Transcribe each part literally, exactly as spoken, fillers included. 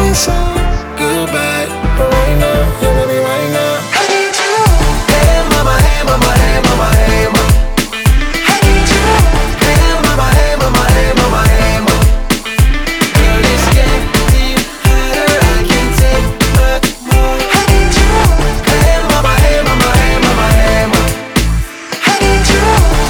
saying so goodbye, but right now, yeah, baby, right now, I need you. Hey mama, hey mama, hey mama, hey mama. I need you. Hey mama, hey mama, hey mama, hey mama. Girl, it's getting hotter, I can't take much more. I need you. Hey mama, hey mama, hey mama, hey mama. I need you.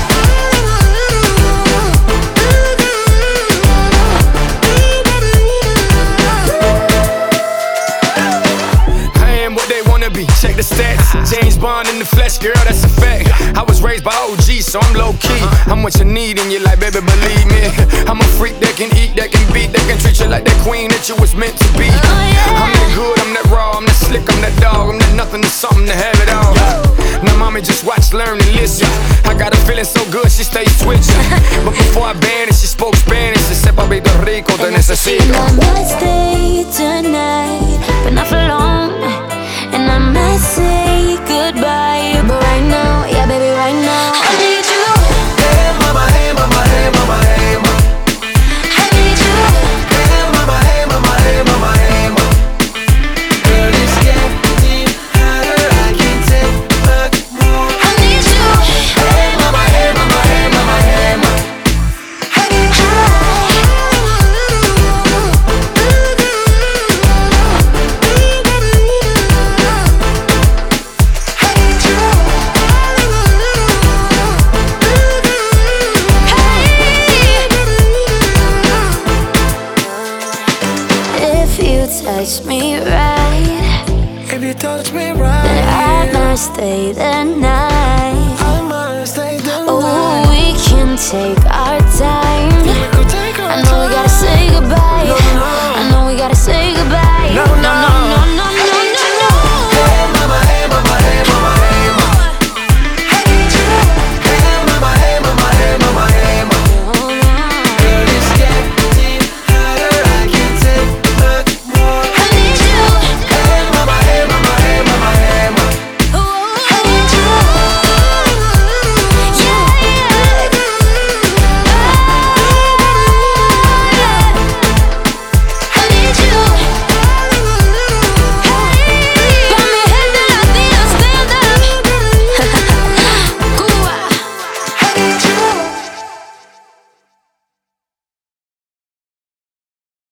Check the stats, James Bond in the flesh, girl, that's a fact. I was raised by O Gs, so I'm low-key. I'm what you need in your life, baby, believe me. I'm a freak that can eat, that can beat, that can treat you like that queen that you was meant to be. I'm that good, I'm that raw, I'm that slick, I'm that dog, I'm that nothing to something to have it all. Now mommy just watch, learn, and listen. I got her feeling so good, she stays switching. But before I vanished, she spoke Spanish. She said, papito rico, te necesito. I might stay tonight, but not for long. And I might say goodbye, but right now, yeah baby, right now, I need you. Hey mama, hey mama, hey mama, hey mama. I need you. Hey mama, hey mama, hey mama, hey mama. Girl, it's getting hotter, I can't take much more. I need you. Hey mama, hey mama, hey mama, hey mama. I need you. Touch me right, If you touch me right, then I might stay the night. I might stay the Oh, night. we can take our time. We could take our I know we gotta say goodbye.